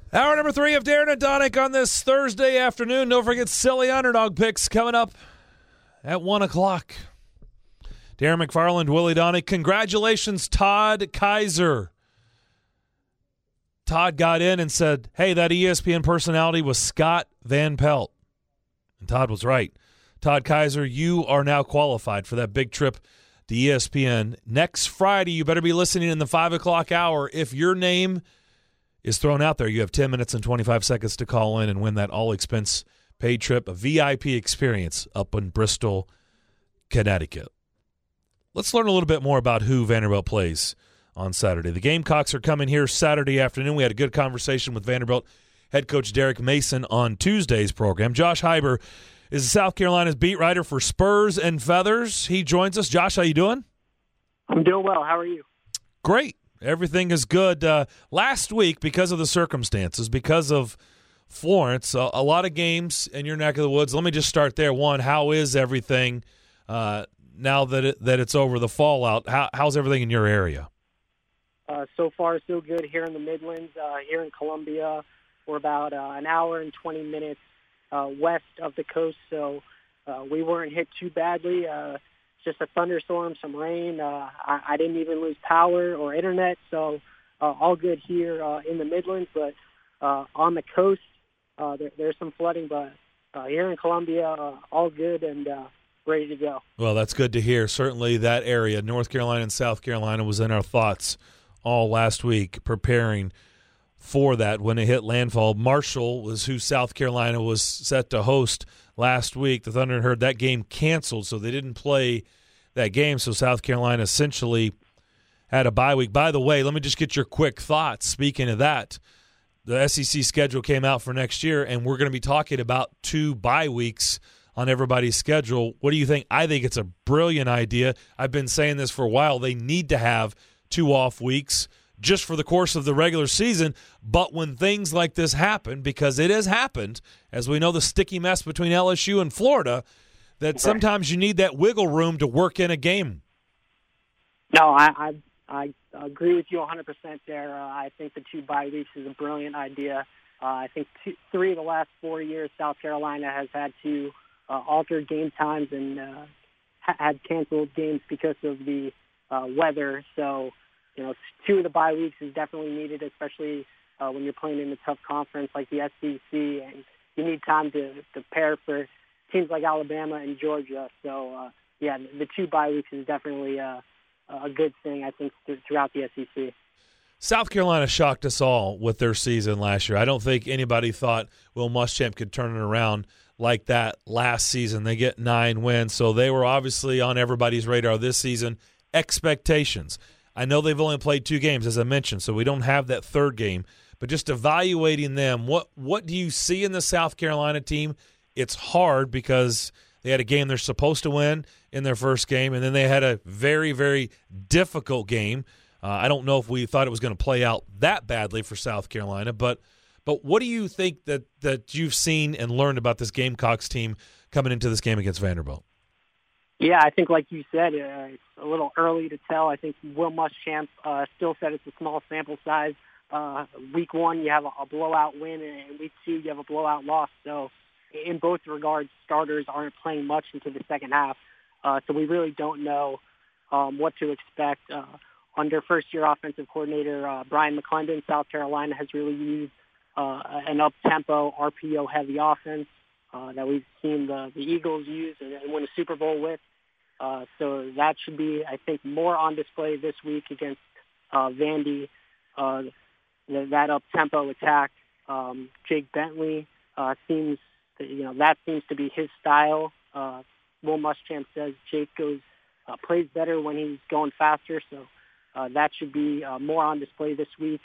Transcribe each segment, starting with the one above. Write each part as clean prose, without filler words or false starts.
Hour number 3 of Darren and Donick on this Thursday afternoon. Don't forget silly underdog picks coming up at 1 o'clock. Darren McFarland, Willie Donick. Congratulations, Todd Kaiser. Todd got in and said, hey, that ESPN personality was Scott Van Pelt. And Todd was right. Todd Kaiser, you are now qualified for that big trip to ESPN. Next Friday, you better be listening in the 5 o'clock hour. If your name is thrown out there, you have 10 minutes and 25 seconds to call in and win that all-expense paid trip, a VIP experience up in Bristol, Connecticut. Let's learn a little bit more about who Vanderbilt plays on Saturday. The Gamecocks are coming here Saturday afternoon. We had a good conversation with Vanderbilt head coach Derek Mason on Tuesday's program. Josh Hyber is South Carolina's beat writer for Spurs and Feathers. He joins us. Josh, how you doing? I'm doing well. How are you? Great. Everything is good. Last week, because of the circumstances, because of Florence, a lot of games in your neck of the woods. Let me just start there. One, how is everything now that it's over, the fallout? How's everything in your area? So far, so good here in the Midlands. Here in Columbia, we're about an hour and 20 minutes west of the coast, so we weren't hit too badly. Just a thunderstorm, some rain. I didn't even lose power or internet, so all good here in the Midlands. But on the coast, there's some flooding, but here in Columbia, all good and ready to go. Well, that's good to hear. Certainly that area, North Carolina and South Carolina, was in our thoughts all last week preparing for that when it hit landfall. Marshall was who South Carolina was set to host last week. The Thunder heard that game canceled, so they didn't play that game. So South Carolina essentially had a bye week. By the way, let me just get your quick thoughts. Speaking of that, the SEC schedule came out for next year, and we're going to be talking about 2 bye weeks on everybody's schedule. What do you think? I think it's a brilliant idea. I've been saying this for a while. They need to have 2 off weeks just for the course of the regular season. But when things like this happen, because it has happened, as we know, the sticky mess between LSU and Florida, that sometimes you need that wiggle room to work in a game. No, I agree with you 100% there. I think the 2 bye weeks is a brilliant idea. I think 3 of the last 4 years, South Carolina has had to alter game times and had canceled games because of the weather. So, 2 of the bye weeks is definitely needed, especially when you're playing in a tough conference like the SEC, and you need time to prepare for teams like Alabama and Georgia. So, the 2 bye weeks is definitely a good thing, I think, throughout the SEC. South Carolina shocked us all with their season last year. I don't think anybody thought Will Muschamp could turn it around like that last season. They get 9 wins, so they were obviously on everybody's radar this season. Expectations. I know they've only played 2 games, as I mentioned, so we don't have that 3rd game. But just evaluating them, what do you see in the South Carolina team? It's hard because they had a game they're supposed to win in their first game, and then they had a very, very difficult game. I don't know if we thought it was going to play out that badly for South Carolina, but what do you think that you've seen and learned about this Gamecocks team coming into this game against Vanderbilt? Yeah, I think like you said, it's a little early to tell. I think Will Muschamp still said it's a small sample size. Week 1, you have a blowout win, and week 2, you have a blowout loss. So in both regards, starters aren't playing much into the second half. So we really don't know what to expect. Under first-year offensive coordinator Brian McClendon, South Carolina has really used an up-tempo, RPO-heavy offense that we've seen the Eagles use and win a Super Bowl with. So that should be, I think, more on display this week against Vandy. That up-tempo attack. Jake Bentley seems to be his style. Will Muschamp says Jake plays better when he's going faster, so that should be more on display this week.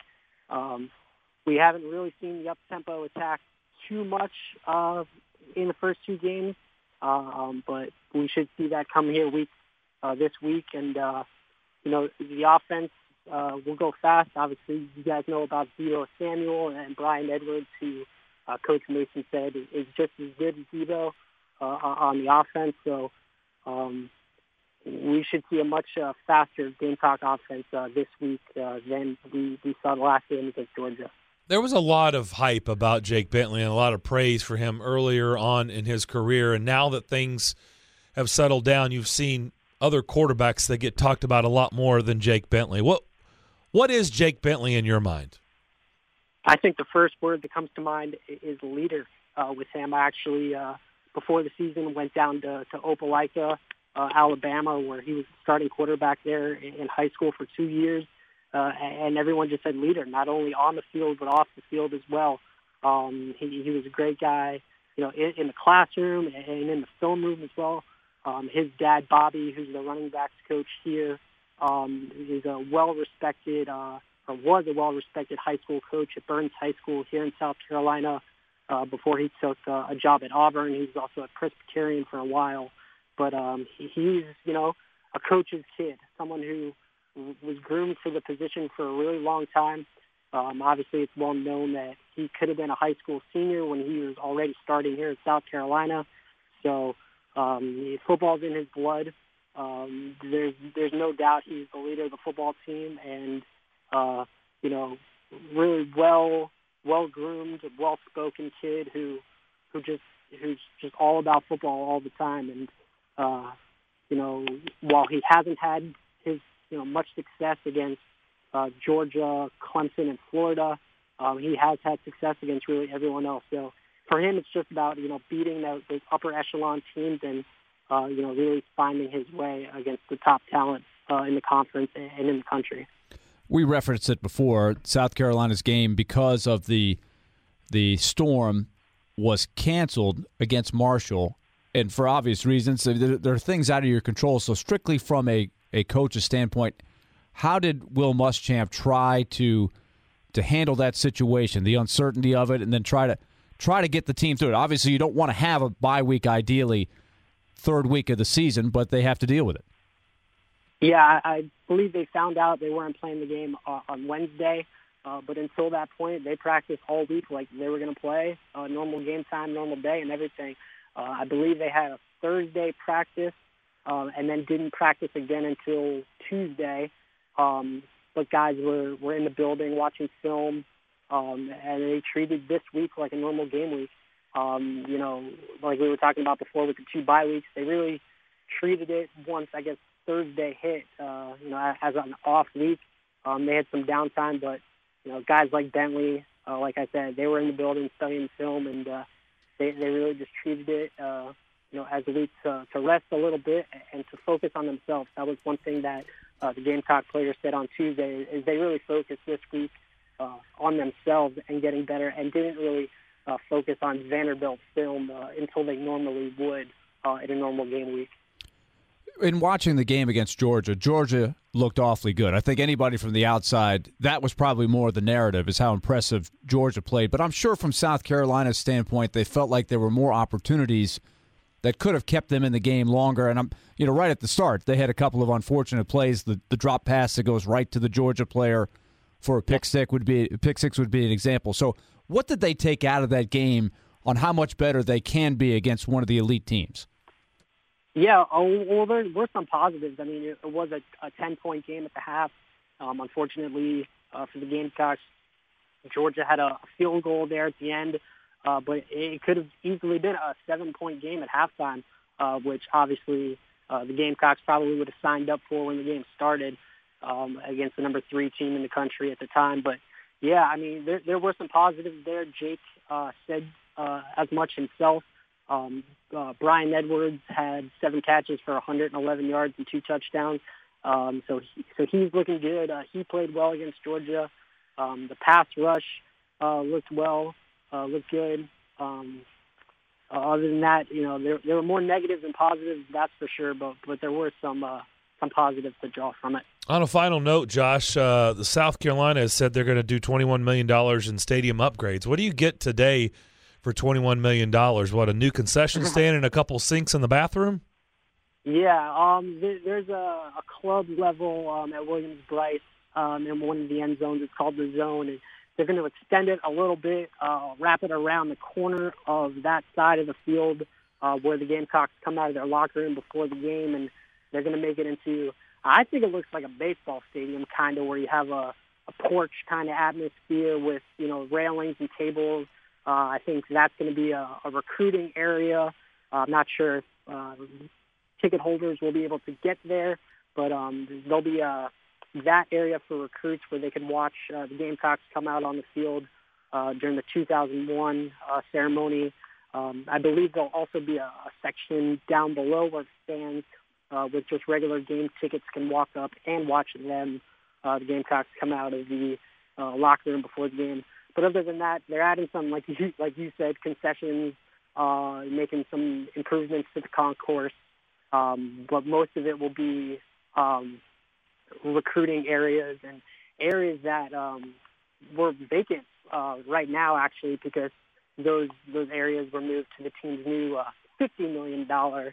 We haven't really seen the up-tempo attack too much in the first 2 games, but we should see that come here this week. And, the offense will go fast. Obviously, you guys know about Debo Samuel and Brian Edwards, who Coach Mason said is just as good as Debo on the offense. So we should see a much faster Gamecock offense this week than we saw the last game against Georgia. There was a lot of hype about Jake Bentley and a lot of praise for him earlier on in his career, and now that things have settled down, you've seen other quarterbacks that get talked about a lot more than Jake Bentley. What is Jake Bentley in your mind? I think the first word that comes to mind is leader with him. I actually, before the season, went down to Opelika, Alabama, where he was starting quarterback there in high school for 2 years. And everyone just said leader, not only on the field but off the field as well. He was a great guy, in the classroom and in the film room as well. His dad, Bobby, who's the running backs coach here, is a well-respected, or was a well-respected high school coach at Burns High School here in South Carolina before he took a job at Auburn. He was also at Presbyterian for a while. But he's, a coach's kid, someone who was groomed for the position for a really long time. Obviously, it's well known that he could have been a high school senior when he was already starting here in South Carolina. So football's in his blood. There's no doubt he's the leader of the football team, and really well groomed, well spoken kid who's just all about football all the time. And while he hasn't had his much success against Georgia, Clemson, and Florida, he has had success against really everyone else. So for him, it's just about beating those upper echelon teams and really finding his way against the top talent in the conference and in the country. We referenced it before. South Carolina's game, because of the storm, was canceled against Marshall, and for obvious reasons. There are things out of your control. So strictly from a coach's standpoint, how did Will Muschamp try to handle that situation, the uncertainty of it, and then try to get the team through it? Obviously, you don't want to have a bye week, ideally, third week of the season, but they have to deal with it. Yeah, I believe they found out they weren't playing the game on Wednesday, but until that point, they practiced all week like they were going to play, normal game time, normal day, and everything. I believe they had a Thursday practice, and then didn't practice again until Tuesday. But guys were in the building watching film, and they treated this week like a normal game week. Like we were talking about before with the 2 bye weeks, they really treated it once, I guess, Thursday hit, as an off week. They had some downtime, but, guys like Bentley, like I said, they were in the building studying film, and they really just treated it, as a week to rest a little bit and to focus on themselves. That was one thing that the Gamecock players said on Tuesday, is they really focused this week on themselves and getting better, and didn't really focus on Vanderbilt film until they normally would in a normal game week. In watching the game against Georgia looked awfully good. I think anybody from the outside, that was probably more the narrative, is how impressive Georgia played. But I'm sure from South Carolina's standpoint, they felt like there were more opportunities that could have kept them in the game longer. And right at the start, they had a couple of unfortunate plays. The drop pass that goes right to the Georgia player for a pick six would be an example. So what did they take out of that game on how much better they can be against one of the elite teams? Yeah, well, there were some positives. I mean, it was a 10-point game at the half. Unfortunately, for the Gamecocks, Georgia had a field goal there at the end, but it could have easily been a 7-point game at halftime, which obviously the Gamecocks probably would have signed up for when the game started against the number 3 team in the country at the time. But, yeah, I mean, there were some positives there. Jake said as much himself. Brian Edwards had 7 catches for 111 yards and 2 touchdowns. So he's looking good. He played well against Georgia. The pass rush looked good. Other than that, there were more negatives than positives, that's for sure. But there were some positives to draw from it. On a final note, Josh, the South Carolina has said they're going to do $21 million in stadium upgrades. What do you get today for $21 million? What, a new concession stand and a couple sinks in the bathroom? Yeah, there's a club level at Williams-Brice in one of the end zones. It's called the Zone, and they're going to extend it a little bit, wrap it around the corner of that side of the field where the Gamecocks come out of their locker room before the game, and they're going to make it into, I think it looks like a baseball stadium, kind of, where you have a porch kind of atmosphere with, railings and tables. I think that's going to be a recruiting area. I'm not sure if ticket holders will be able to get there, but there'll be that area for recruits where they can watch the Gamecocks come out on the field during the 2001 ceremony. I believe there'll also be a section down below where fans with just regular game tickets can walk up and watch them, the Gamecocks, come out of the locker room before the game. But other than that, they're adding some, like you said, concessions, making some improvements to the concourse. But most of it will be recruiting areas and areas that were vacant right now, actually, because those areas were moved to the team's new $50 million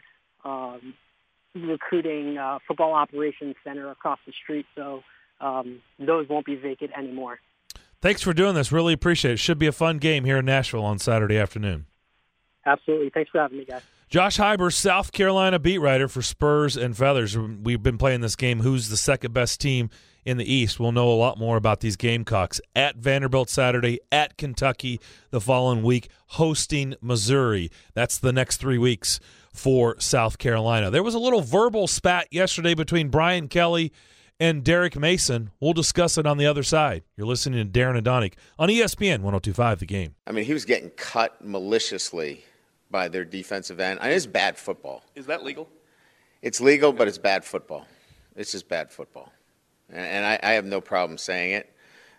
recruiting football operations center across the street. So those won't be vacant anymore. Thanks for doing this. Really appreciate it. Should be a fun game here in Nashville on Saturday afternoon. Absolutely. Thanks for having me, guys. Josh Heiber, South Carolina beat writer for Spurs and Feathers. We've been playing this game, who's the second best team in the East. We'll know a lot more about these Gamecocks at Vanderbilt Saturday, at Kentucky the following week, hosting Missouri. That's the next 3 weeks for South Carolina. There was a little verbal spat yesterday between Brian Kelly and Derek Mason. We'll discuss it on the other side. You're listening to Darren Adonic on ESPN 102.5 The Game. I mean, he was getting cut maliciously by their defensive end. I mean, it's bad football. Is that legal? It's legal, but it's bad football. It's just bad football. And I have no problem saying it.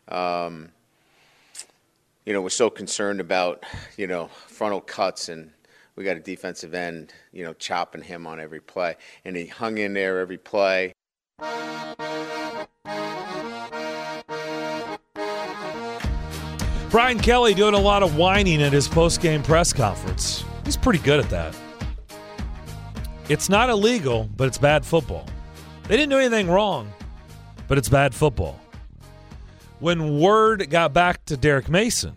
We're so concerned about, frontal cuts, and we got a defensive end, chopping him on every play. And he hung in there every play. Brian Kelly doing a lot of whining at his post-game press conference. He's pretty good at that. It's not illegal, but it's bad football. They didn't do anything wrong, but it's bad football. When word got back to Derek Mason,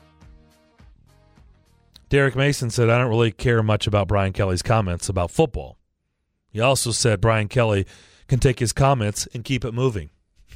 Derek Mason said, I don't really care much about Brian Kelly's comments about football. He also said Brian Kelly can take his comments and keep it moving.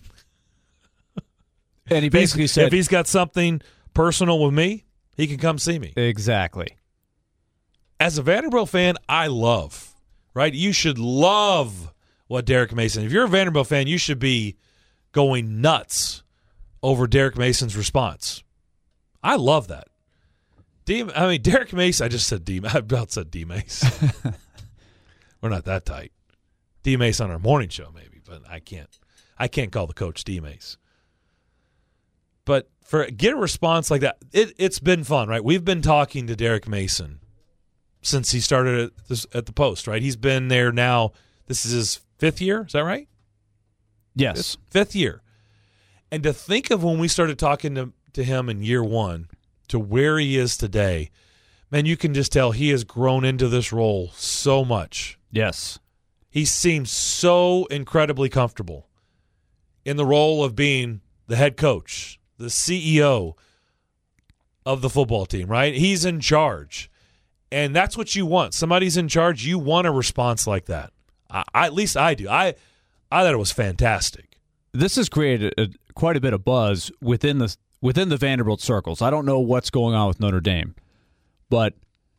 And he basically said, if he's got something personal with me, he can come see me. Exactly. As a Vanderbilt fan, I love, right? You should love what Derek Mason. If you're a Vanderbilt fan, you should be going nuts over Derek Mason's response. I love that. Derek Mason, I just said D. I about said D. Mace. We're not that tight. D. Mace on our morning show, maybe, but I can't call the coach D. Mace. But get a response like that, it's been fun, right? We've been talking to Derek Mason since he started at the Post, right? He's been there now. This is his 5th year. Is that right? Yes. 5th year. And to think of when we started talking to him in year 1 to where he is today, man, you can just tell he has grown into this role so much. Yes. He seems so incredibly comfortable in the role of being the head coach, the CEO of the football team, right? He's in charge. And that's what you want. Somebody's in charge. You want a response like that. At least I do. I thought it was fantastic. This has created quite a bit of buzz within the Vanderbilt circles. I don't know what's going on with Notre Dame, but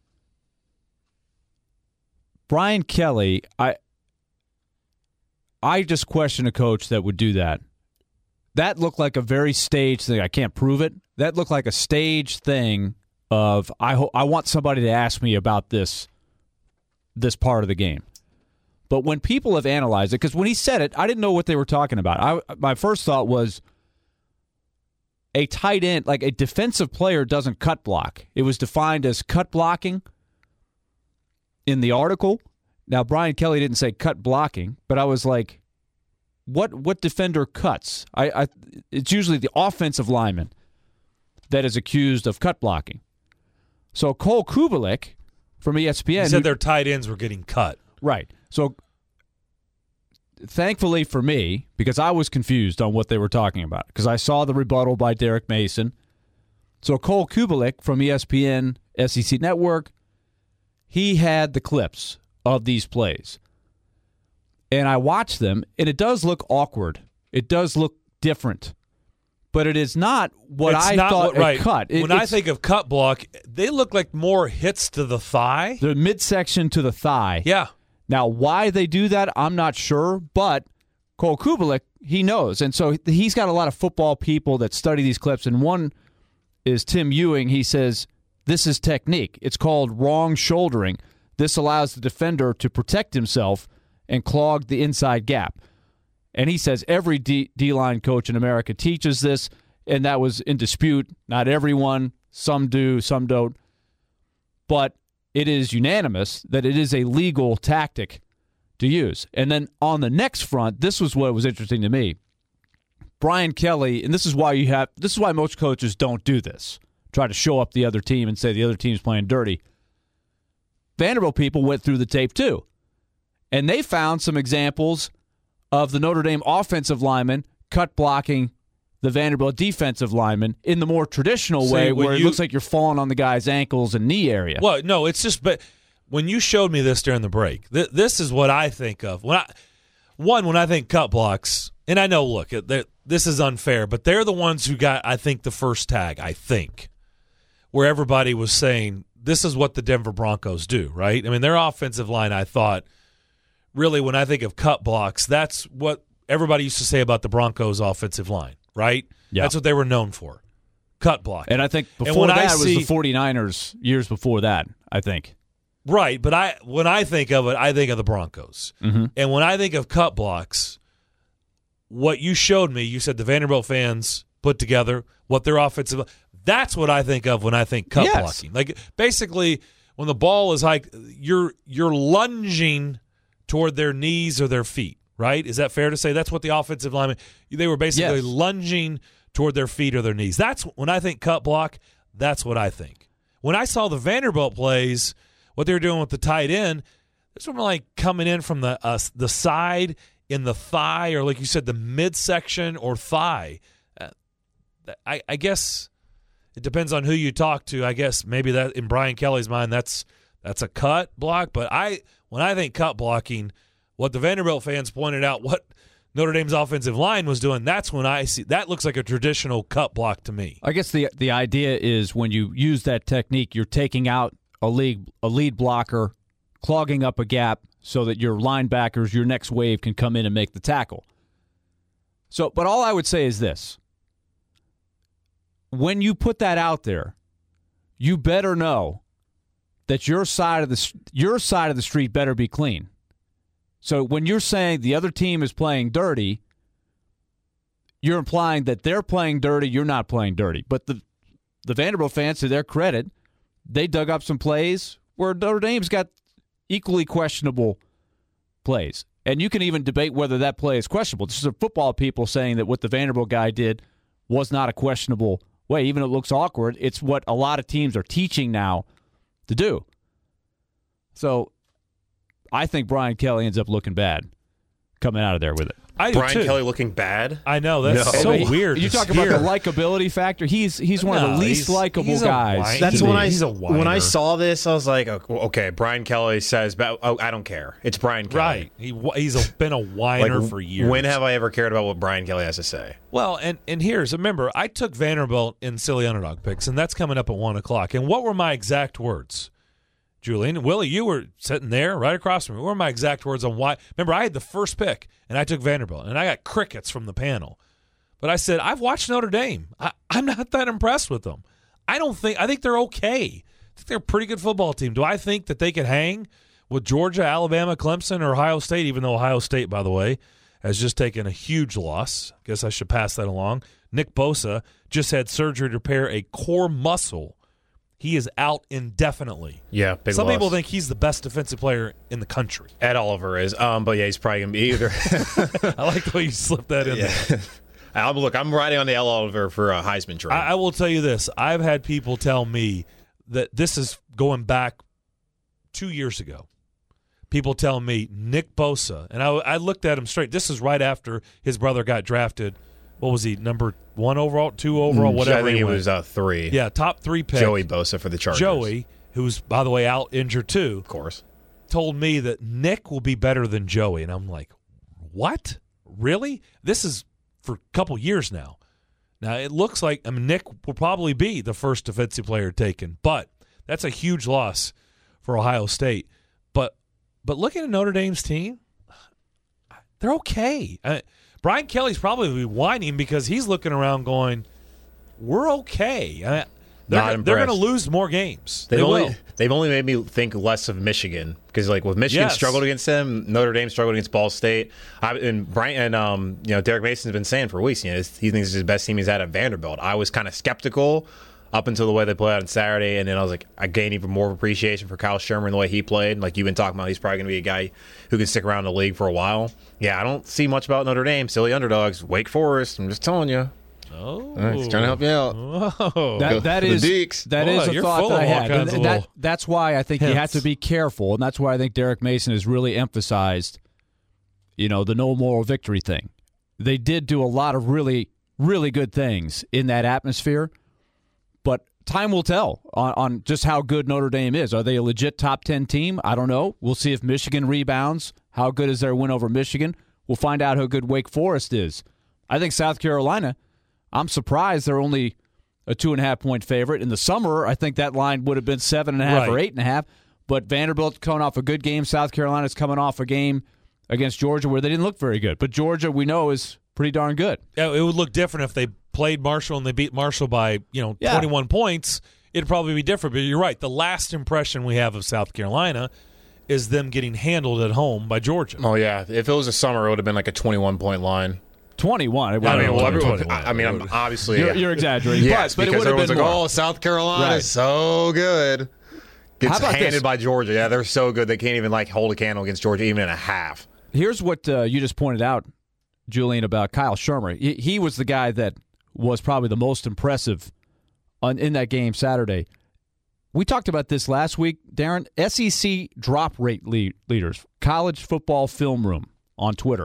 Brian Kelly, I just question a coach that would do that. That looked like a very staged thing. I can't prove it. That looked like a staged thing of I want somebody to ask me about this part of the game. But when people have analyzed it, because when he said it, I didn't know what they were talking about. My first thought was a tight end, like a defensive player doesn't cut block. It was defined as cut blocking in the article. Now, Brian Kelly didn't say cut blocking, but I was like, what defender cuts? It's usually the offensive lineman that is accused of cut blocking. So Cole Kubalik from ESPN. He said their tight ends were getting cut. Right. So thankfully for me, because I was confused on what they were talking about, because I saw the rebuttal by Derek Mason. So Cole Kubalik from ESPN SEC Network, he had the clips of these plays. And I watched them, and it does look awkward. It does look different. but it is not what It's I not thought right. a cut. When I think of cut block, they look like more hits to the thigh. the midsection to the thigh. Yeah. Now, why they do that, I'm not sure, but Cole Kubalik, he knows. And so he's got a lot of football people that study these clips, and one is Tim Ewing. He says, this is technique. It's called wrong shouldering. This allows the defender to protect himself and clog the inside gap. And he says every D-line coach in America teaches this, and that was in dispute. Not everyone. Some do, some don't. But it is unanimous that it is a legal tactic to use. And then on the next front, this was what was interesting to me. Brian Kelly, and this is why most coaches don't do this. Try to show up the other team and say the other team's playing dirty. Vanderbilt people went through the tape too. And they found some examples of the Notre Dame offensive lineman cut blocking the Vanderbilt defensive lineman in the more traditional way where it looks like you're falling on the guy's ankles and knee area. Well, no, it's just, but when you showed me this during the break, this is what I think of. When I think cut blocks, and I know, look, this is unfair, but they're the ones who got, I think, the first tag, I think, where everybody was saying, this is what the Denver Broncos do, right? I mean, their offensive line, I thought, really, when I think of cut blocks, that's what everybody used to say about the Broncos offensive line, right? Yeah. That's what they were known for, cut block. And I think before that was the 49ers years before that, I think. Right, but when I think of it, I think of the Broncos. Mm-hmm. And when I think of cut blocks, what you showed me, you said the Vanderbilt fans put together what their offensive – that's what I think of when I think cut blocking. Like, basically, when the ball is like you're lunging toward their knees or their feet, right? Is that fair to say? That's what the offensive linemen – they were basically lunging toward their feet or their knees. That's when I think cut block, that's what I think. When I saw the Vanderbilt plays, what they were doing with the tight end, it's sort of like coming in from the side in the thigh, or like you said, the midsection or thigh. I guess it depends on who you talk to. I guess maybe that in Brian Kelly's mind, that's a cut block. But when I think cut blocking, what the Vanderbilt fans pointed out, what Notre Dame's offensive line was doing, that's when I see that looks like a traditional cut block to me. I guess the idea is when you use that technique, you're taking out a lead blocker, clogging up a gap so that your linebackers, your next wave, can come in and make the tackle. So, but all I would say is this. When you put that out there, you better know that your side of the street better be clean. So when you're saying the other team is playing dirty, you're implying that they're playing dirty, you're not playing dirty. But the Vanderbilt fans, to their credit, they dug up some plays where Notre Dame's got equally questionable plays. And you can even debate whether that play is questionable. This is football people saying that what the Vanderbilt guy did was not a questionable way. Even if it looks awkward, it's what a lot of teams are teaching now to do. So I think Brian Kelly ends up looking bad coming out of there with it. Brian Kelly looking bad? I know. That's so weird. You talk about the likability factor. He's one of the least likable guys. That's when I saw this, I was like, okay, Brian Kelly says, I don't care. It's Brian Kelly. Right. He's been a whiner for years. When have I ever cared about what Brian Kelly has to say? Well, and remember, I took Vanderbilt in Silly Underdog Picks, and that's coming up at 1 o'clock. And what were my exact words? Julian and Willie, you were sitting there right across from me. What were my exact words on why? Remember, I had the first pick, and I took Vanderbilt, and I got crickets from the panel. But I said, I've watched Notre Dame. I'm not that impressed with them. I think they're okay. I think they're a pretty good football team. Do I think that they could hang with Georgia, Alabama, Clemson, or Ohio State, even though Ohio State, by the way, has just taken a huge loss? I guess I should pass that along. Nick Bosa just had surgery to repair a core muscle. He is out indefinitely. Yeah, big Some loss. people think he's the best defensive player in the country. Ed Oliver is. But yeah, he's probably going to be either. I like the way you slipped that in there. Look, I'm riding on the Ed Oliver for a Heisman train. I will tell you this. I've had people tell me that this is going back 2 years ago. People tell me Nick Bosa, and I looked at him straight. This is right after his brother got drafted. What was he, number 1 overall, 2 overall, whatever? I think he was 3. Yeah, top 3 pick. Joey Bosa for the Chargers. Joey, who's, by the way, out injured too. Of course. Told me that Nick will be better than Joey. And I'm like, what? Really? This is for a couple years now. Now, it looks like Nick will probably be the first defensive player taken, but that's a huge loss for Ohio State. But looking at Notre Dame's team, they're okay. Brian Kelly's probably whining because he's looking around going, we're okay. They're going to lose more games. They've only made me think less of Michigan because, like, with Michigan struggled against them, Notre Dame struggled against Ball State. Derek Mason's been saying for weeks, he thinks it's his best team he's had at Vanderbilt. I was kind of skeptical up until the way they played on Saturday, and then I was like, I gained even more appreciation for Kyle Shermer and the way he played. Like you've been talking about, he's probably going to be a guy who can stick around in the league for a while. Yeah, I don't see much about Notre Dame. Silly underdogs, Wake Forest. I'm just telling you. Oh, he's trying to help you out. Whoa. That is a thought that I had. And that's why I think you have to be careful, and that's why I think Derek Mason has really emphasized, the no moral victory thing. They did do a lot of really, really good things in that atmosphere, but time will tell on just how good Notre Dame is. Are they a legit top 10 team? I don't know. We'll see if Michigan rebounds. How good is their win over Michigan? We'll find out how good Wake Forest is. I think South Carolina, I'm surprised they're only a 2.5-point favorite. In the summer, I think that line would have been 7.5 or 8.5. But Vanderbilt's coming off a good game. South Carolina's coming off a game against Georgia where they didn't look very good. But Georgia, we know, is pretty darn good. Yeah, it would look different if they played Marshall and they beat Marshall by 21 points. It'd probably be different. But you're right. The last impression we have of South Carolina is them getting handled at home by Georgia. Oh yeah, if it was a summer, it would have been like a 21-point line. 21. I'm obviously you're exaggerating. Yes, but because it would have been more. South Carolina is so good. Gets handed by Georgia. Yeah, they're so good they can't even hold a candle against Georgia even in a half. Here's what you just pointed out, Julian, about Kyle Shermer. He was the guy that was probably the most impressive in that game Saturday. We talked about this last week, Darren. SEC drop rate leaders, College Football Film Room on Twitter.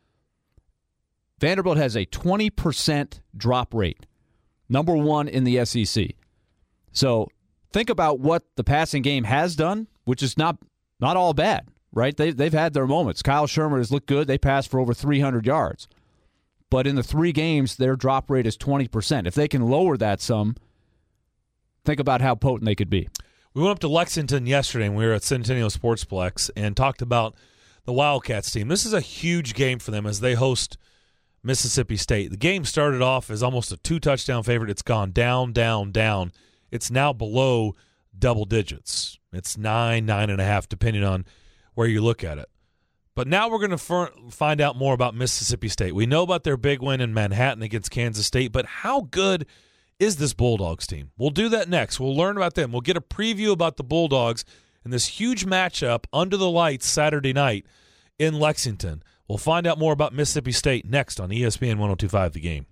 Vanderbilt has a 20% drop rate, number one in the SEC. So think about what the passing game has done, which is not all bad, right? They've had their moments. Kyle Shermer has looked good. They passed for over 300 yards. But in the 3 games, their drop rate is 20%. If they can lower that some, think about how potent they could be. We went up to Lexington yesterday, and we were at Centennial Sportsplex and talked about the Wildcats team. This is a huge game for them as they host Mississippi State. The game started off as almost a 2-touchdown favorite. It's gone down, down, down. It's now below double digits. It's 9.5, depending on where you look at it. But now we're going to find out more about Mississippi State. We know about their big win in Manhattan against Kansas State, but how good is this Bulldogs team? We'll do that next. We'll learn about them. We'll get a preview about the Bulldogs in this huge matchup under the lights Saturday night in Lexington. We'll find out more about Mississippi State next on ESPN 102.5 The Game.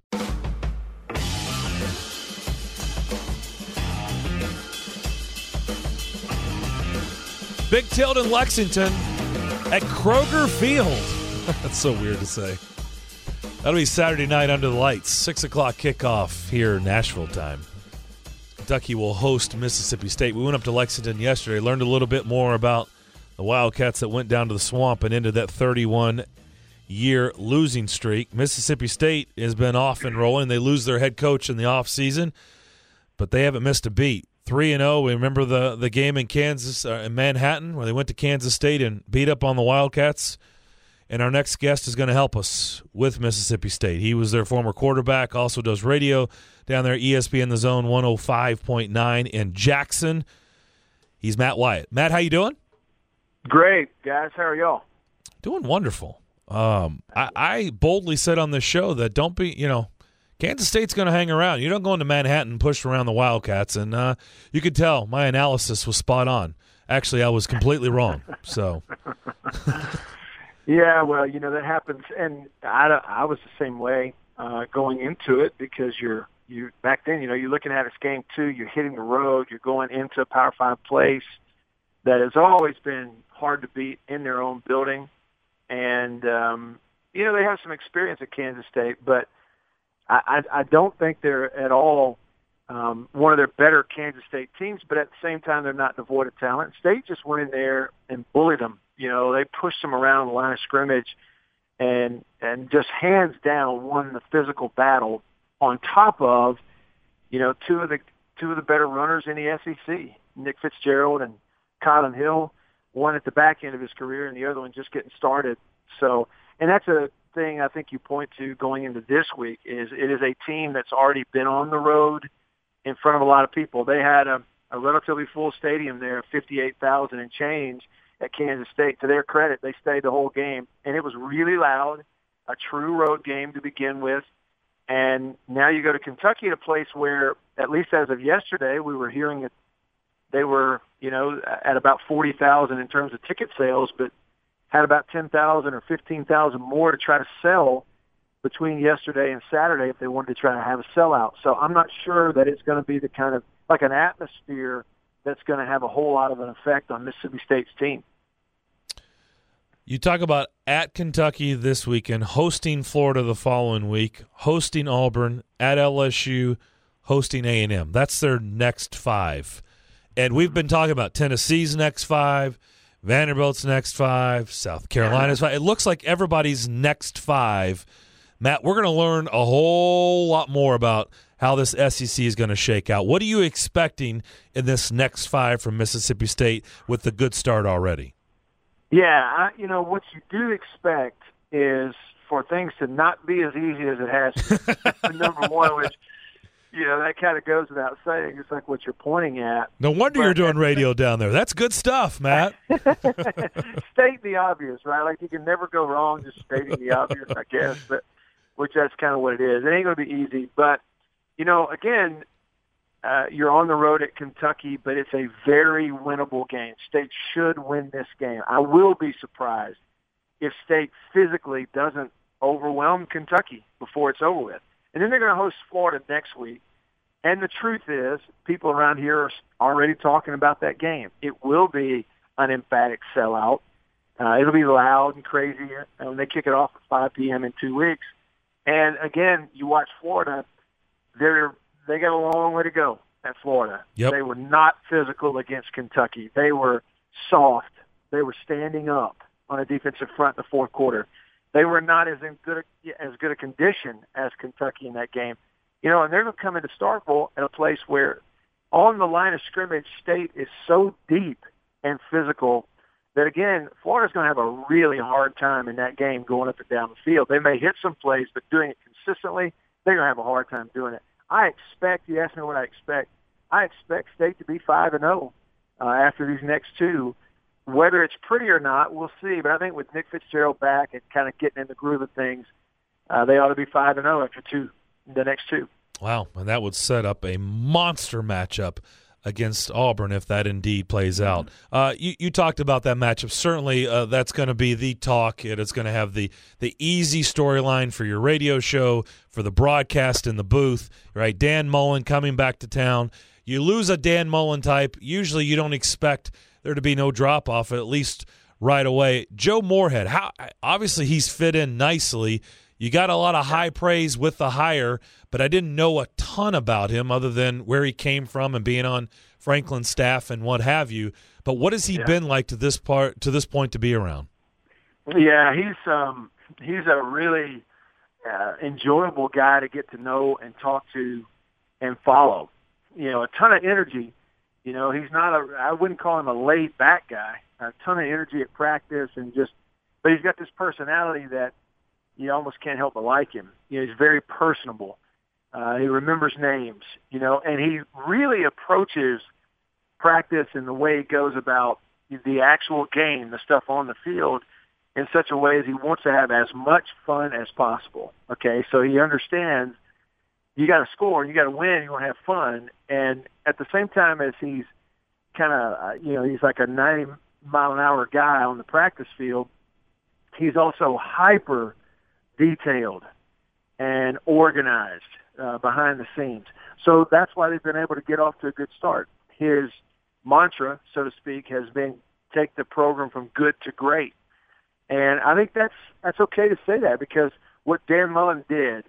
Big Tilt in Lexington at Kroger Field. That's so weird to say. That'll be Saturday night under the lights, 6 o'clock kickoff here Nashville time. Kentucky will host Mississippi State. We went up to Lexington yesterday, learned a little bit more about the Wildcats that went down to the swamp and into that 31-year losing streak. Mississippi State has been off and rolling. They lose their head coach in the offseason, but they haven't missed a beat. 3-0. We remember the game in Kansas, in Manhattan, where they went to Kansas State and beat up on the Wildcats. And our next guest is going to help us with Mississippi State. He was their former quarterback, also does radio down there, ESPN The Zone 105.9 in Jackson. He's Matt Wyatt. Matt, how you doing? Great, guys. How are y'all? Doing wonderful. I boldly said on this show that don't be, Kansas State's going to hang around. You don't go into Manhattan and push around the Wildcats, and you could tell my analysis was spot on. Actually, I was completely wrong. So, yeah, well, that happens, and I was the same way going into it because you back then, you're looking at it's game 2, you're hitting the road, you're going into a Power 5 place that has always been hard to beat in their own building, and they have some experience at Kansas State, but I don't think they're at all one of their better Kansas State teams, but at the same time, they're not devoid of talent. State just went in there and bullied them. They pushed them around the line of scrimmage and just hands down won the physical battle on top of, two of the better runners in the SEC, Nick Fitzgerald and Colin Hill, one at the back end of his career and the other one just getting started. So, and that's a thing I think you point to going into this week is it is a team that's already been on the road in front of a lot of people. They had a relatively full stadium there, 58,000 and change at Kansas State. To their credit, they stayed the whole game, and it was really loud, a true road game to begin with. And now you go to Kentucky, at a place where, at least as of yesterday, we were hearing that they were, at about 40,000 in terms of ticket sales, but had about 10,000 or 15,000 more to try to sell between yesterday and Saturday if they wanted to try to have a sellout. So I'm not sure that it's going to be the kind of like an atmosphere that's going to have a whole lot of an effect on Mississippi State's team. You talk about at Kentucky this weekend, hosting Florida the following week, hosting Auburn, at LSU, hosting A&M. That's their next five. And we've been talking about Tennessee's next five, Vanderbilt's next five, South Carolina's five. It looks like everybody's next five. Matt, we're going to learn a whole lot more about how this SEC is going to shake out. What are you expecting in this next five from Mississippi State with the good start already? Yeah, what you do expect is for things to not be as easy as it has. Number one, which, that kind of goes without saying. It's like what you're pointing at. No wonder you're doing radio down there. That's good stuff, Matt. State the obvious, right? Like you can never go wrong just stating the obvious, I guess, but which that's kind of what it is. It ain't going to be easy. But, again, you're on the road at Kentucky, but it's a very winnable game. State should win this game. I will be surprised if State physically doesn't overwhelm Kentucky before it's over with. And then they're going to host Florida next week. And the truth is, people around here are already talking about that game. It will be an emphatic sellout. It'll be loud and crazy. They kick it off at 5 p.m. in 2 weeks. And, again, you watch Florida, they got a long way to go at Florida. Yep. They were not physical against Kentucky. They were soft. They were standing up on a defensive front in the fourth quarter. They were not as good a condition as Kentucky in that game. And they're going to come into Starkville at a place where on the line of scrimmage, State is so deep and physical that, again, Florida's going to have a really hard time in that game going up and down the field. They may hit some plays, but doing it consistently, they're going to have a hard time doing it. You asked me what I expect. I expect State to be 5-0 after these next two. Whether it's pretty or not, we'll see. But I think with Nick Fitzgerald back and kind of getting in the groove of things, they ought to be 5-0 after the next two. Wow, and that would set up a monster matchup against Auburn if that indeed plays out. You talked about that matchup. Certainly that's going to be the talk. It is going to have the easy storyline for your radio show, for the broadcast in the booth, right? Dan Mullen coming back to town. You lose a Dan Mullen type, usually you don't expect there to be no drop-off, at least right away. Joe Moorhead, obviously he's fit in nicely. You got a lot of high praise with the hire, but I didn't know a ton about him other than where he came from and being on Franklin's staff and what have you. But what has he been like to this point to be around? Yeah, he's a really enjoyable guy to get to know and talk to and follow. A ton of energy. He's not I wouldn't call him a laid back guy. A ton of energy at practice but he's got this personality that you almost can't help but like him. He's very personable. He remembers names, and he really approaches practice and the way he goes about the actual game, the stuff on the field, in such a way as he wants to have as much fun as possible. Okay, so he understands you got to score, you got to win, you want to have fun, and at the same time as he's kind of, he's like a 90-mile-an-hour guy on the practice field, he's also hyper detailed and organized behind the scenes. So that's why they've been able to get off to a good start. His mantra, so to speak, has been take the program from good to great. And I think that's okay to say that because what Dan Mullen did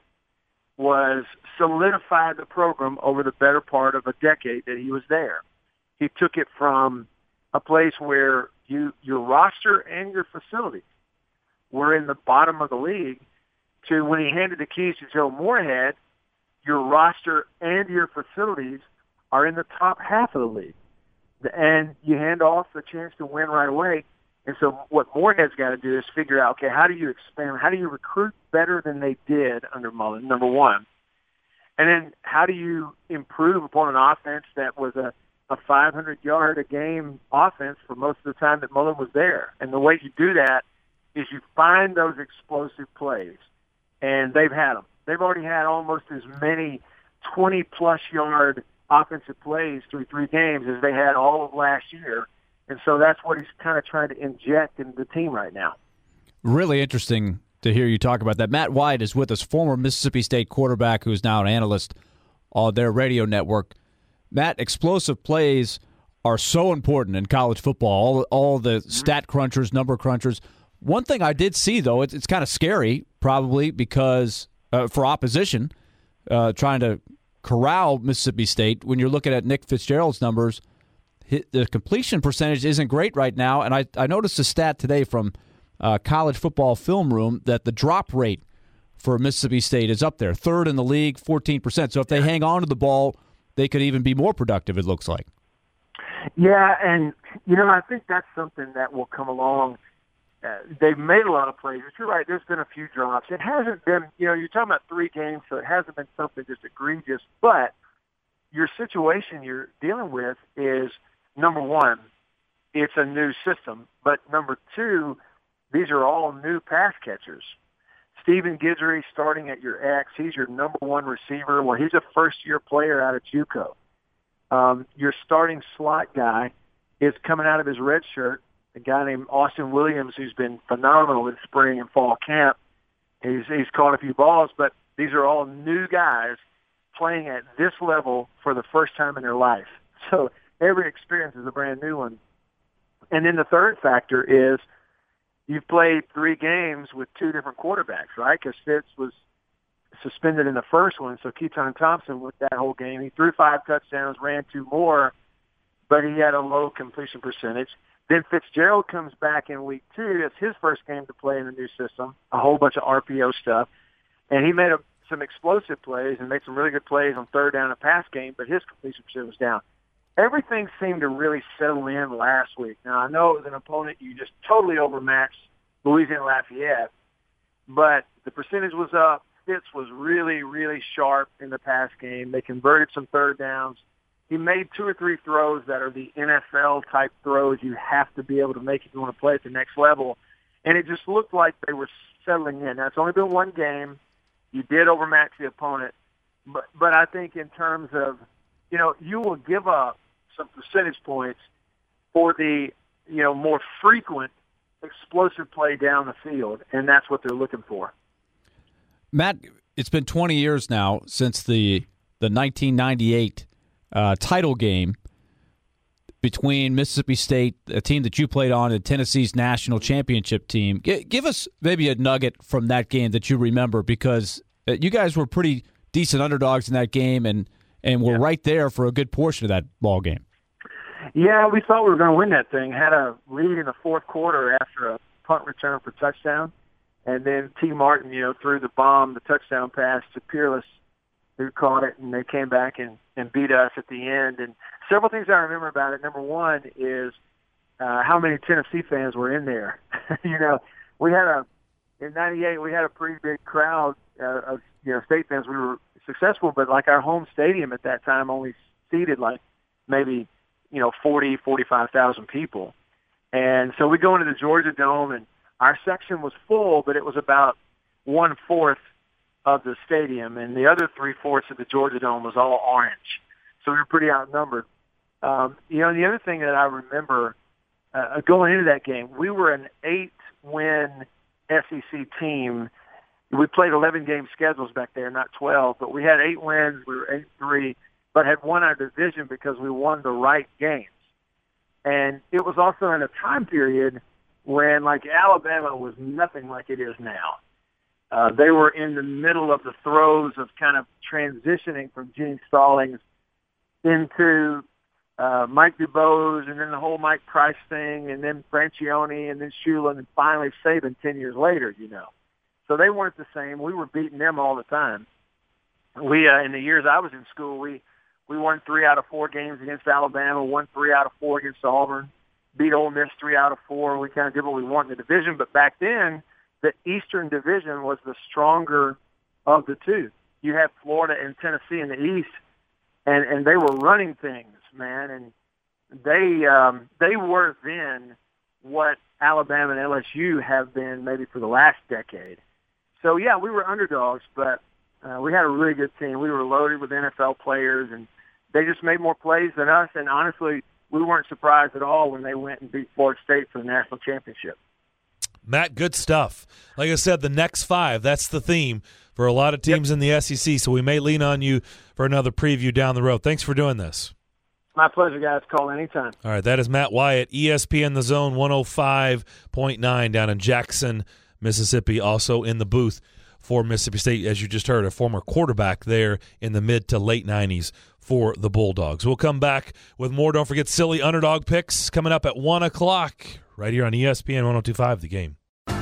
was solidify the program over the better part of a decade that he was there. He took it from a place where your roster and your facilities were in the bottom of the league to when he handed the keys to Joe Moorhead, your roster and your facilities are in the top half of the league. And you hand off the chance to win right away. And so what Moorhead's got to do is figure out, okay, how do you expand? How do you recruit better than they did under Mullen, number one? And then how do you improve upon an offense that was a 500-yard-a-game offense for most of the time that Mullen was there? And the way you do that is you find those explosive plays. And they've had them. They've already had almost as many 20-plus yard offensive plays through 3 games as they had all of last year. And so that's what he's kind of trying to inject into the team right now. Really interesting to hear you talk about that. Matt White is with us, former Mississippi State quarterback who's now an analyst on their radio network. Matt, explosive plays are so important in college football, all the stat crunchers, number crunchers. One thing I did see, though, it's kind of scary probably because for opposition, trying to corral Mississippi State, when you're looking at Nick Fitzgerald's numbers, the completion percentage isn't great right now. And I noticed a stat today from College Football Film Room that the drop rate for Mississippi State is up there, 3rd in the league, 14%. So if they hang on to the ball, they could even be more productive, it looks like. Yeah, and, I think that's something that will come along. They've made a lot of plays. But you're right, there's been a few drops. It hasn't been, you're talking about 3 games, so it hasn't been something just egregious. But your situation you're dealing with is, number one, it's a new system. But number 2, these are all new pass catchers. Stephen Guidry starting at your X. He's your number 1 receiver. Well, he's a first-year player out of JUCO. Your starting slot guy is coming out of his red shirt, a guy named Austin Williams, who's been phenomenal in spring and fall camp. He's caught a few balls, but these are all new guys playing at this level for the first time in their life. So every experience is a brand new one. And then the third factor is you've played 3 games with 2 different quarterbacks, right? Because Fitz was suspended in the first one, so Keaton Thompson with that whole game. He threw 5 touchdowns, ran 2 more, but he had a low completion percentage. Then Fitzgerald comes back in week 2. That's his first game to play in the new system, a whole bunch of RPO stuff. And he made some explosive plays and made some really good plays on 3rd down and pass game, but his completion percentage was down. Everything seemed to really settle in last week. Now, I know it was an opponent you just totally overmatched, Louisiana Lafayette, but the percentage was up. Fitz was really, really sharp in the pass game. They converted some 3rd downs. He made 2 or 3 throws that are the NFL-type throws you have to be able to make if you want to play at the next level. And it just looked like they were settling in. Now, it's only been 1 game. You did overmatch the opponent. But I think in terms of, you will give up some percentage points for the, more frequent explosive play down the field, and that's what they're looking for. Matt, it's been 20 years now since the 1998 title game between Mississippi State, a team that you played on, and Tennessee's national championship team. Give us maybe a nugget from that game that you remember, because you guys were pretty decent underdogs in that game and were right there for a good portion of that ball game. Yeah, we thought we were going to win that thing. Had a lead in the 4th quarter after a punt return for touchdown. And then T. Martin, threw the touchdown pass to Peerless, who caught it, and they came back and beat us at the end. And several things I remember about it. Number 1 is how many Tennessee fans were in there. We had in '98 we had a pretty big crowd of State fans. We were successful, but like our home stadium at that time only seated like maybe 45,000 people. And so we go into the Georgia Dome, and our section was full, but it was about 1/4 of the stadium, and the other 3/4 of the Georgia Dome was all orange. So we were pretty outnumbered. The other thing that I remember going into that game, we were an 8-win SEC team. We played 11-game schedules back there, not 12, but we had 8 wins. We were 8-3, but had won our division because we won the right games. And it was also in a time period when, like, Alabama was nothing like it is now. They were in the middle of the throes of kind of transitioning from Gene Stallings into Mike DuBose, and then the whole Mike Price thing, and then Francione, and then Shula, and finally Saban 10 years later, So they weren't the same. We were beating them all the time. we in the years I was in school, we won 3 out of 4 games against Alabama, won 3 out of 4 against Auburn, beat Ole Miss 3 out of 4. We kind of did what we want in the division. But back then, the Eastern Division was the stronger of the two. You had Florida and Tennessee in the East, and they were running things, man. And they were then what Alabama and LSU have been maybe for the last decade. So, yeah, we were underdogs, but we had a really good team. We were loaded with NFL players, and they just made more plays than us. And honestly, we weren't surprised at all when they went and beat Florida State for the national championship. Matt, good stuff. Like I said, the next 5, that's the theme for a lot of teams in the SEC, so we may lean on you for another preview down the road. Thanks for doing this. My pleasure, guys. Call anytime. All right, that is Matt Wyatt, ESPN The Zone 105.9 down in Jackson, Mississippi, also in the booth for Mississippi State, as you just heard, a former quarterback there in the mid to late 90s for the Bulldogs. We'll come back with more. Don't forget Silly Underdog Picks coming up at 1 o'clock right here on ESPN 102.5 The Game.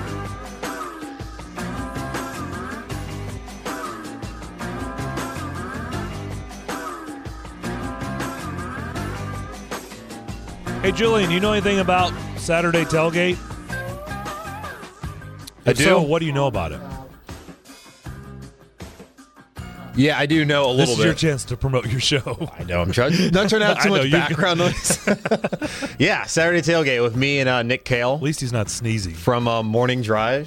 Hey, Julian, you know anything about Saturday Tailgate? I do. So, what do you know about it? Yeah, I do know a little bit. This is your chance to promote your show. I know. I'm trying not turn out too much background noise. Yeah, Saturday Tailgate with me and Nick Kale. At least he's not sneezing. From Morning Drive.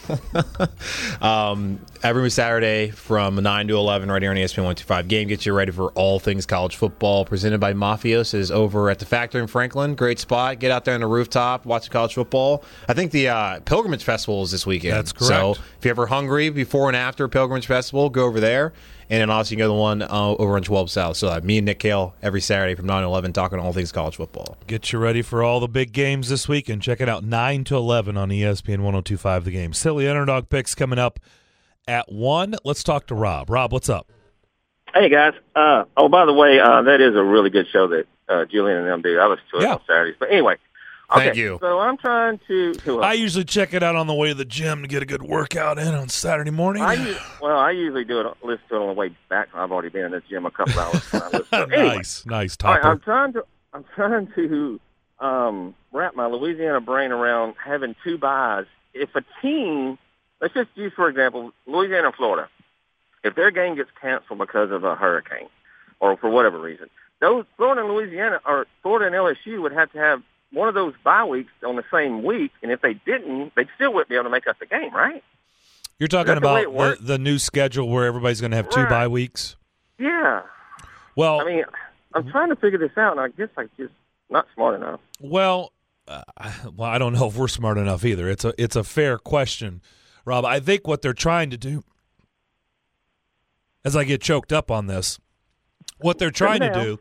Every Saturday from 9 to 11 right here on ESPN 125 Game. Get you ready for all things college football. Presented by Mafios is over at the Factory in Franklin. Great spot. Get out there on the rooftop, watch college football. I think the Pilgrimage Festival is this weekend. That's correct. So if you're ever hungry before and after Pilgrimage Festival, go over there. And then also you can go to the one over on 12 South. So me and Nick Kale every Saturday from 9 to 11 talking all things college football. Get you ready for all the big games this week and check it out 9 to 11 on ESPN 102.5 The Game. Silly Underdog Picks coming up at 1. Let's talk to Rob. Rob, what's up? Hey, guys. Oh, by the way, that is a really good show that Julian and them do. I listen to it on Saturdays. But anyway. Okay, thank you. So I'm trying to... I usually check it out on the way to the gym to get a good workout in on Saturday morning. I usually do it. Listen to it on the way back. I've already been in the gym a couple hours. Anyway, nice topper. Right, I'm trying to wrap my Louisiana brain around having 2 buys. If a team, let's just use for example Louisiana and Florida, if their game gets canceled because of a hurricane or for whatever reason, those Florida and Louisiana or Florida and LSU would have to have one of those bye weeks on the same week, and if they didn't, they still wouldn't be able to make up the game, right? You're talking about the new schedule where everybody's going to have 2 bye weeks? Yeah. Well, I mean, I'm trying to figure this out, and I guess I'm just not smart enough. Well, I don't know if we're smart enough either. It's a fair question, Rob. I think what they're trying to do, as I get choked up on this, what they're trying to do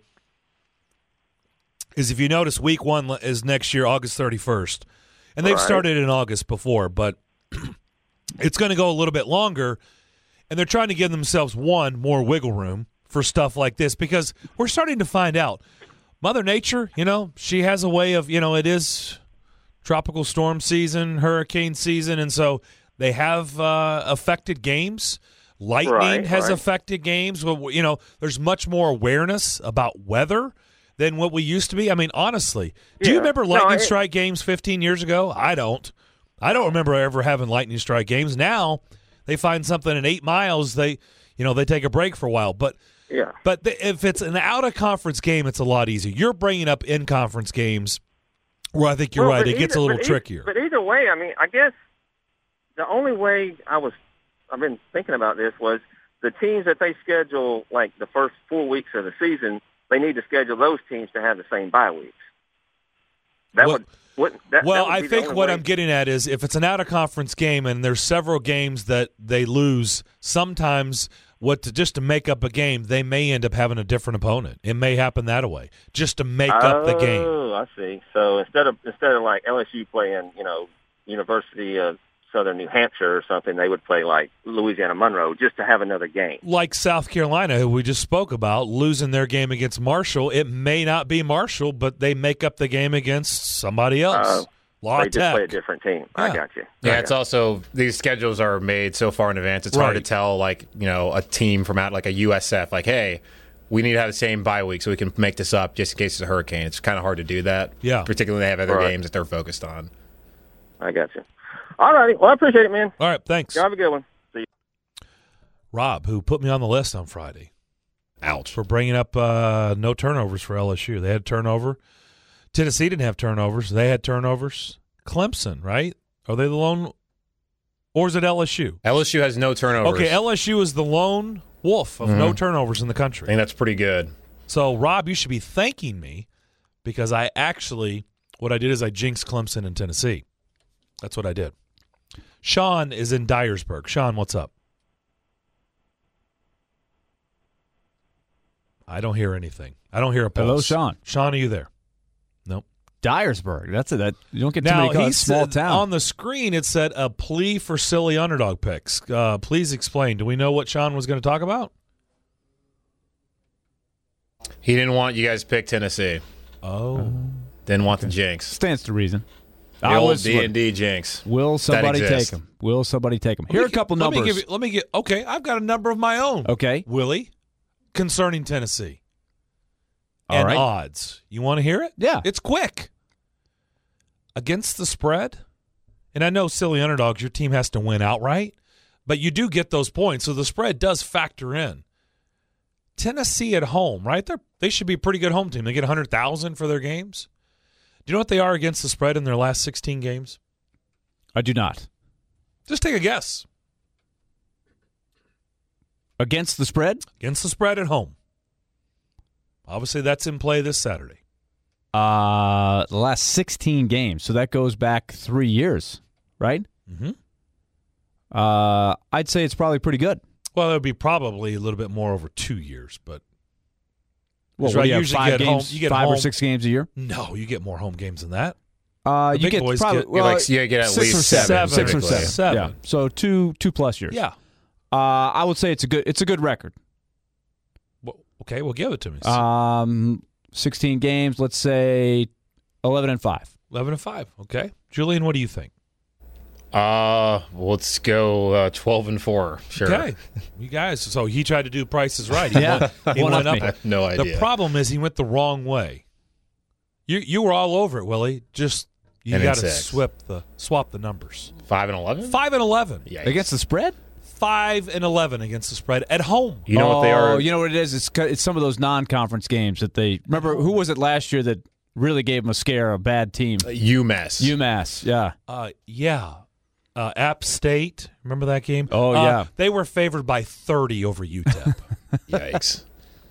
is, if you notice, week 1 is next year, August 31st. And they've started in August before, but it's going to go a little bit longer. And they're trying to give themselves, one, more wiggle room for stuff like this, because we're starting to find out Mother Nature, she has a way of, it is tropical storm season, hurricane season, and so they have affected games. Lightning has affected games. Well, there's much more awareness about weather than what we used to be. I mean, honestly, do you remember lightning strike games 15 years ago? I don't remember ever having lightning strike games. Now they find something in 8 miles, they take a break for a while. But if it's an out-of-conference game, it's a lot easier. You're bringing up in-conference games where I think you're right. It gets a little trickier. But either way, I mean, I guess the only way I've been thinking about this was the teams that they schedule, like the first 4 weeks of the season, they need to schedule those teams to have the same bye weeks. I think what I'm getting at is, if it's an out-of-conference game and there's several games that they lose, sometimes just to make up a game, they may end up having a different opponent. It may happen that way, just to make up the game. Oh, I see. So instead of like LSU playing, University of Southern New Hampshire or something, they would play like Louisiana Monroe just to have another game. Like South Carolina, who we just spoke about, losing their game against Marshall. It may not be Marshall, but they make up the game against somebody else. They just play a different team. Yeah. I got you. Yeah, it's also these schedules are made so far in advance. It's hard to tell, like, a team from out like a USF, like, hey, we need to have the same bye week so we can make this up just in case it's a hurricane. It's kind of hard to do that. Yeah, particularly when they have other games that they're focused on. I got you. All righty. Well, I appreciate it, man. All right, thanks. Y'all have a good one. See you. Rob, who put me on the list on Friday. Ouch. For bringing up no turnovers for LSU. They had turnover. Tennessee didn't have turnovers. They had turnovers. Clemson, right? Are they the lone, or is it LSU? LSU has no turnovers. Okay, LSU is the lone wolf of no turnovers in the country. I think that's pretty good. So, Rob, you should be thanking me because what I did is I jinxed Clemson and Tennessee. That's what I did. Sean is in Dyersburg. Sean, what's up? I don't hear anything. I don't hear a pulse. Hello, Sean. Sean, are you there? Nope. Dyersburg. That you don't get too Now, many calls. Small town. On the screen, it said a plea for silly underdog picks. Please explain. Do we know what Sean was going to talk about? He didn't want you guys to pick Tennessee. Oh. Didn't want the jinx. Stands to reason. The old D&D jinx. Will somebody take him? Will somebody take him? Here are a couple numbers. Okay, I've got a number of my own. Okay. Willie, concerning Tennessee. All and right. odds. You want to hear it? Yeah. It's quick. Against the spread, and I know silly underdogs, your team has to win outright, but you do get those points, so the spread does factor in. Tennessee at home, right? They should be a pretty good home team. They get 100,000 for their games. Do you know what they are against the spread in their last 16 games? I do not. Just take a guess. Against the spread? Against the spread at home. Obviously, that's in play this Saturday. The last 16 games, so that goes back 3 years, right? Mm-hmm. I'd say it's probably pretty good. Well, it would be probably a little bit more over 2 years, but well, right, you usually have 5 get games, home, you get 5 home. or 6 games a year. No, you get more home games than that. You big get boys probably get- well, you get at 6 least or 7. 6 or typically. 7. Yeah. So 2 plus years. Yeah. I would say it's a good record. Well, okay, well, give it to me. 16 games. Let's say 11-5. 11-5. Okay, Julian, what do you think? Let's go 12-4. Sure. Okay, you guys. So he tried to do prices right. Yeah. He One went up up. me. I have no idea. The problem is he went the wrong way. You were all over it, Willie. Just you And then got to 6. swap the numbers. 5-11? 5-11. Yikes. Against the spread? 5-11 against the spread at home. You know what they are? You know what it is? It's some of those non-conference games that they remember. Who was it last year that really gave them a scare? A bad team. UMass. UMass. Yeah. Yeah. App State. Remember that game? Oh, yeah. They were favored by 30 over UTEP. Yikes.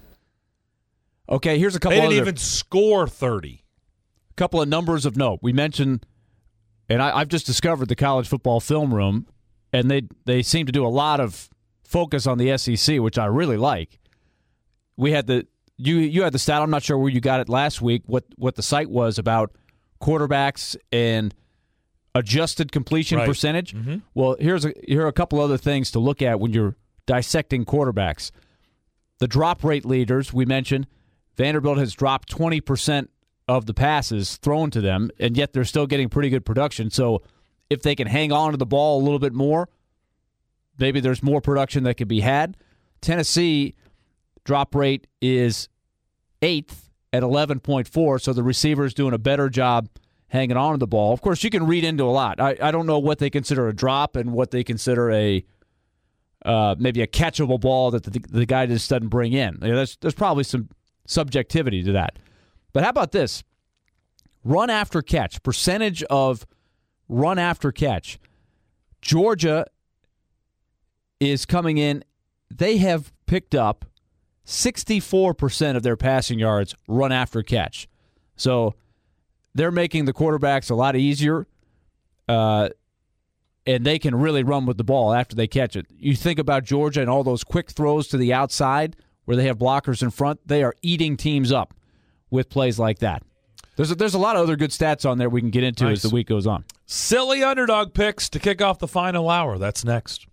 Okay. Here's a couple. They didn't other, even score 30. couple of numbers of note. We mentioned, and I've just discovered the college football film room, and they seem to do a lot of focus on the SEC, which I really like. We had you had the stat. I'm not sure where you got it last week. What the site was about quarterbacks and adjusted completion Right. percentage. Mm-hmm. Well, here are a couple other things to look at when you're dissecting quarterbacks. The drop rate leaders we mentioned. Vanderbilt has dropped 20% of the passes thrown to them, and yet they're still getting pretty good production. So if they can hang on to the ball a little bit more, maybe there's more production that can be had. Tennessee drop rate is 8th at 11.4, so the receiver is doing a better job hanging on to the ball. Of course, you can read into a lot. I don't know what they consider a drop and what they consider maybe a catchable ball that the guy just doesn't bring in. There's probably some subjectivity to that. But how about this? Run after catch, percentage of run after catch. Georgia is coming in. They have picked up 64% of their passing yards run after catch. So they're making the quarterbacks a lot easier, and they can really run with the ball after they catch it. You think about Georgia and all those quick throws to the outside where they have blockers in front. They are eating teams up with plays like that. There's a lot of other good stats on there we can get into as the week goes on. Silly underdog picks to kick off the final hour. That's next.